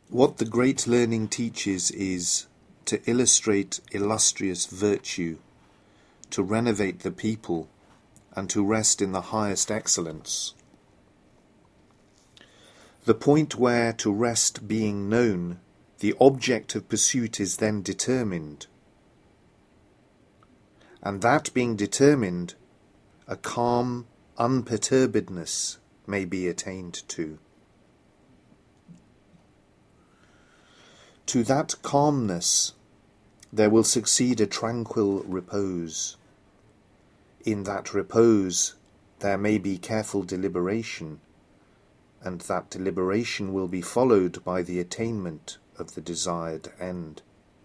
What the great learning teaches is to illustrate illustrious virtue, to renovate the people, and to rest in the highest excellence. The point where to rest being known, the object of pursuit is then determined. And that being determined, a calm unperturbedness may be attained to. To that calmness there will succeed a tranquil repose. In that repose there may be careful deliberation, and that deliberation will be followed by the attainment of the desired end.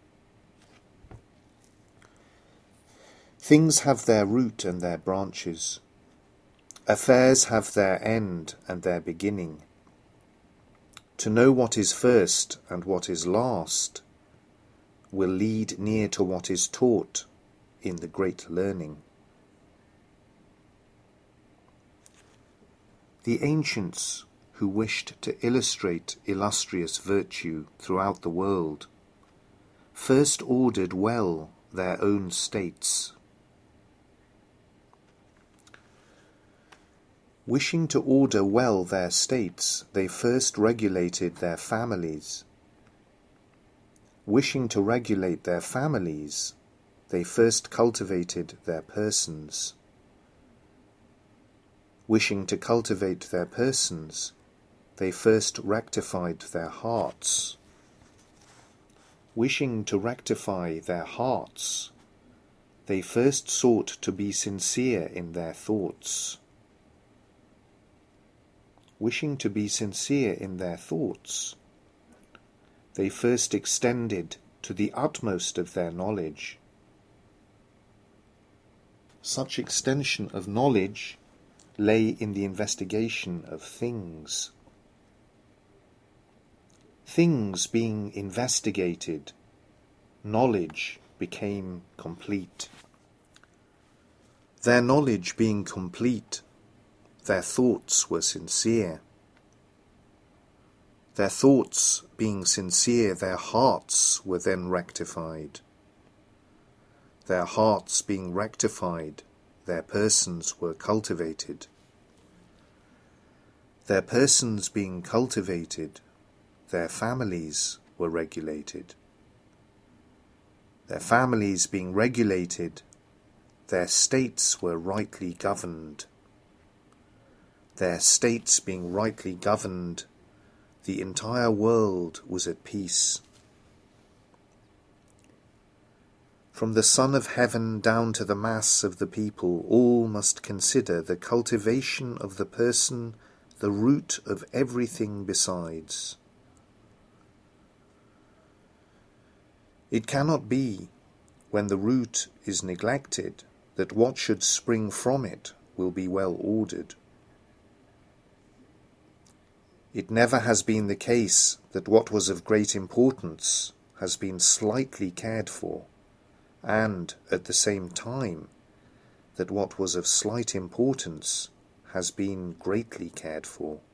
Things have their root and their branches. Affairs have their end and their beginning. To know what is first and what is last will lead near to what is taught in the great learning. The ancients, who wished to illustrate illustrious virtue throughout the world, first ordered well their own states. Wishing to order well their states, they first regulated their families. Wishing to regulate their families, they first cultivated their persons. Wishing to cultivate their persons, they first rectified their hearts. Wishing to rectify their hearts, they first sought to be sincere in their thoughts. Wishing to be sincere in their thoughts, they first extended to the utmost of their knowledge. Such extension of knowledge lay in the investigation of things. Things being investigated, knowledge became complete. Their knowledge being complete, their thoughts were sincere. Their thoughts being sincere, their hearts were then rectified. Their hearts being rectified, their persons were cultivated. Their persons being cultivated, their families were regulated. Their families being regulated, their states were rightly governed. Their states being rightly governed, the entire world was at peace. From the Son of Heaven down to the mass of the people, all must consider the cultivation of the person the root of everything besides. It cannot be, when the root is neglected, that what should spring from it will be well ordered. It never has been the case that what was of great importance has been slightly cared for, and, at the same time, that what was of slight importance has been greatly cared for.